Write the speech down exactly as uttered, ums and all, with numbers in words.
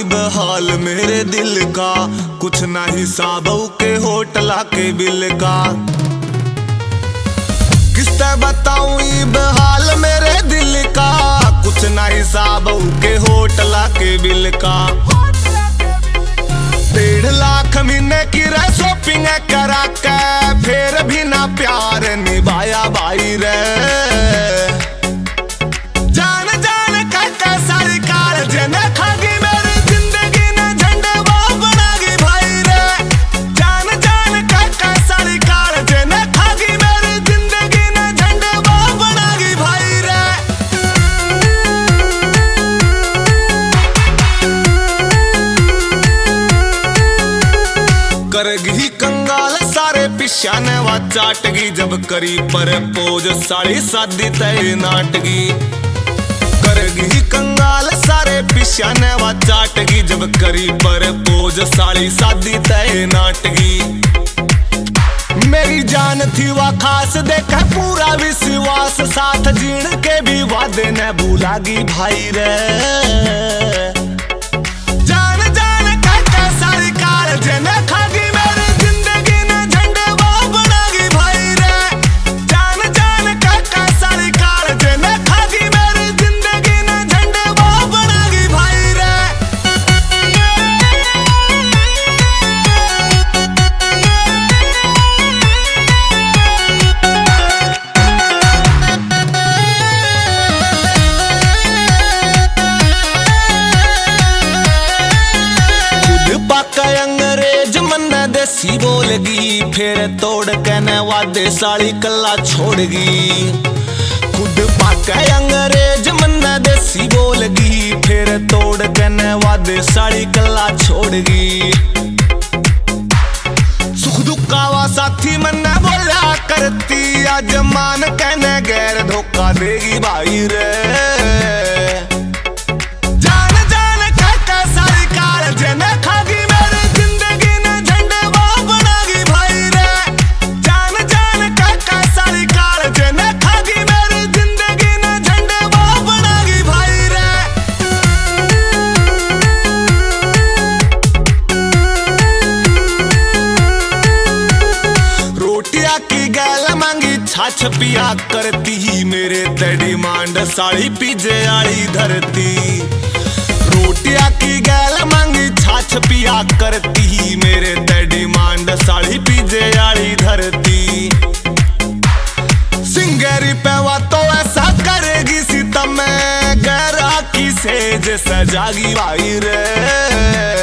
बेहाल मेरे दिल का, कुछ ना हिसाब के होटला के बिल का। किससे बताऊं ई बेहाल मेरे दिल का, कुछ ना हिसाब के होटला के बिल का। डेढ़ लाख महीने की रे शॉपिंग करा के, फिर भी ना प्यार निभाया भाई रे। जान जान कहते सारी कार जने खागी मेरी जिंदगी ने झंडे वो बनागी भाई रे। जान जान कहते सारी कार जने खागी मेरी जिंदगी ने झंडे वो बनागी भाई रे। करगी कंगाल सारे पिछाने वा चाटगी, जब करी पर पोज साड़ी शादी तय नाटगी। करगी कंगाल सारे पिछाने वा चाटगी, जब करी पर पोज साड़ी शादी तय नाटगी। मेरी जान थी वा खास देखा पूरा विश्वास, साथ जीण के भी वादे न भूलागी भाई रे। जान जान कहते सारी कार जने खागी मेरी जिंदगी ने झंडे वो बनागी भाई रे। जान जान कहते सारी कार जने खागी मेरी जिंदगी ने झंडे वो बनागी भाई रे। अंग्रेज मन देसी बोलगी, फिर तोड़ के न वादे साड़ी कल्ला छोड़गी। खुद पाके अंग्रेज मन देसी बोलगी, फिर तोड़ के न वादे साड़ी कल्ला छोड़गी। सुख दुखावा साथी मन बोला करती, आज मान कहने गैर धोखा देगी भाई रे। जान जान कहते सारी कार जने खागी छाछ पिया करती ही मेरे ते डिमांड साड़ी पीजे आली धरती। रोटिया की गैल मांगी छाछ पिया करती ही मेरे ते डिमांड साड़ी पीजे आली धरती। सिंगेरी पेवा तो ऐसा करेगी सीतम में, गैर आखी से जे सजागी भाई रे।